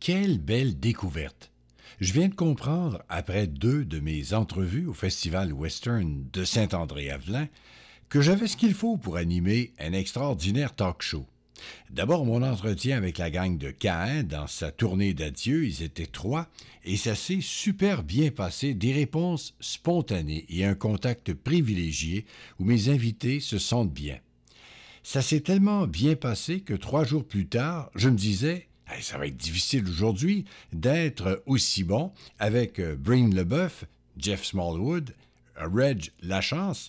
Quelle belle découverte! Je viens de comprendre, après 2 de mes entrevues au Festival Western de Saint-André-Avelin, que j'avais ce qu'il faut pour animer un extraordinaire talk show. D'abord, mon entretien avec la gang de Caïn dans sa tournée d'adieu, ils étaient 3, et ça s'est super bien passé, des réponses spontanées et un contact privilégié où mes invités se sentent bien. Ça s'est tellement bien passé que 3 jours plus tard, je me disais « Hey, ça va être difficile aujourd'hui d'être aussi bon avec Breen LeBeuf, Jeff Smallwood, Reg Lachance,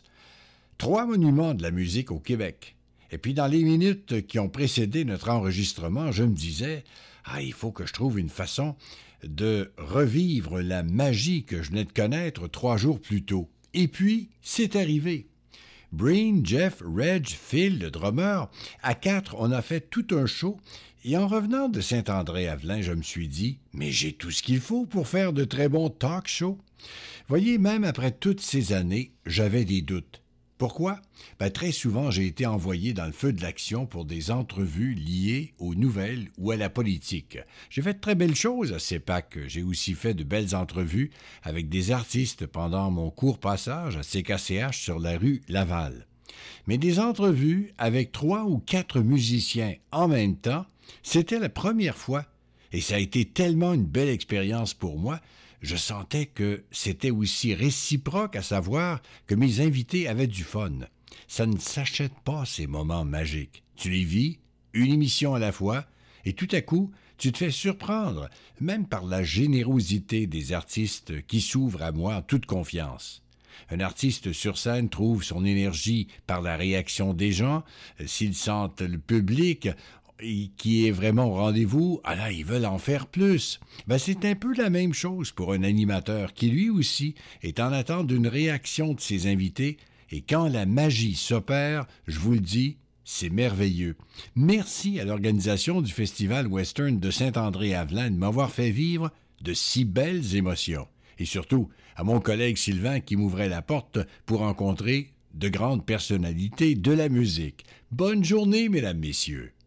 3 monuments de la musique au Québec. » Et puis dans les minutes qui ont précédé notre enregistrement, je me disais « Ah, il faut que je trouve une façon de revivre la magie que je venais de connaître 3 jours plus tôt. » Et puis, c'est arrivé. Breen, Jeff, Reg, Phil, le drummer, à 4, on a fait tout un show, et en revenant de Saint-André-Avelin, je me suis dit « Mais j'ai tout ce qu'il faut pour faire de très bons talk shows. » Voyez, même après toutes ces années, j'avais des doutes. Pourquoi? Très souvent, j'ai été envoyé dans le feu de l'action pour des entrevues liées aux nouvelles ou à la politique. J'ai fait de très belles choses à CEPAC. J'ai aussi fait de belles entrevues avec des artistes pendant mon court passage à CKCH sur la rue Laval. Mais des entrevues avec 3 ou 4 musiciens en même temps, c'était la première fois. Et ça a été tellement une belle expérience pour moi, je sentais que c'était aussi réciproque, à savoir que mes invités avaient du fun. Ça ne s'achète pas, ces moments magiques. Tu les vis, une émission à la fois, et tout à coup, tu te fais surprendre, même par la générosité des artistes qui s'ouvrent à moi en toute confiance. Un artiste sur scène trouve son énergie par la réaction des gens. S'ils sentent le public qui est vraiment au rendez-vous, alors ils veulent en faire plus. C'est un peu la même chose pour un animateur qui, lui aussi, est en attente d'une réaction de ses invités. Et quand la magie s'opère, je vous le dis, c'est merveilleux. Merci à l'organisation du Festival Western de Saint-André-Avelin de m'avoir fait vivre de si belles émotions. Et surtout, à mon collègue Sylvain qui m'ouvrait la porte pour rencontrer de grandes personnalités de la musique. Bonne journée, mesdames, messieurs.